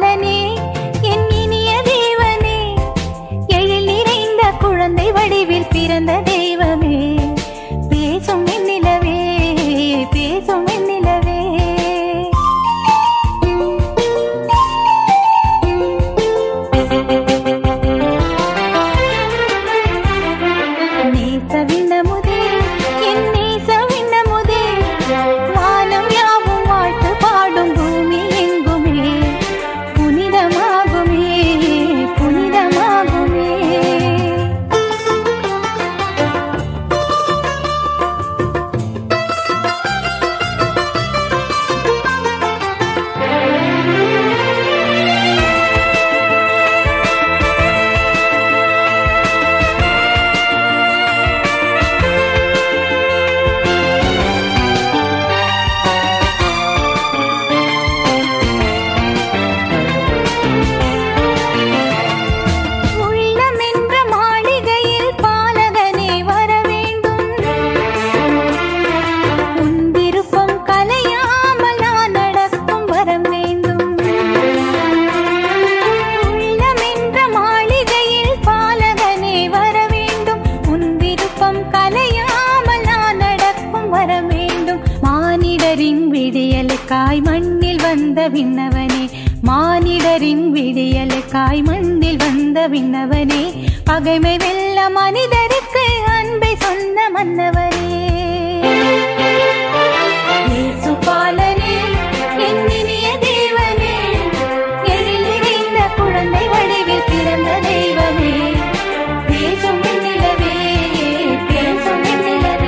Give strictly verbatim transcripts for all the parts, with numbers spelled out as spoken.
பாலனே என் இனிய தேவனே, எழில் நிறைந்த குழந்தை வடிவில் பிறந்த தெய்வமே, பேசும் வெண்ணிலவே பேசும் வெண்ணிலவே. நேச விண்ணமுதே என் நேச விண்ணமுதே, வானம் யாவும் வாழ்த்து பாடும் பூமி எங்குமே புனிதமாகுமே புனிதமாகுமே. விடியலுக்காய் மண்ணில் வந்த விண்ணவனே, மானிடரின் விடியலுக்காய் மண்ணில் வந்த விண்ணவனே, பகைமை வெல்ல மனிதருக்கு அன்பை சொன்ன மன்னவனே. இயேசு பாலனே என் இனிய தேவனே, எழில் நிறைந்த குழந்தை வடிவில் பிறந்த தெய்வமே, பேசும் வெண்ணிலவே பேசும் வெண்ணிலவே.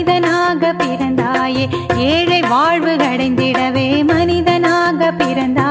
ஏழை வாழ்வு அடைந்திடவே மனிதனாக பிறந்தாய்.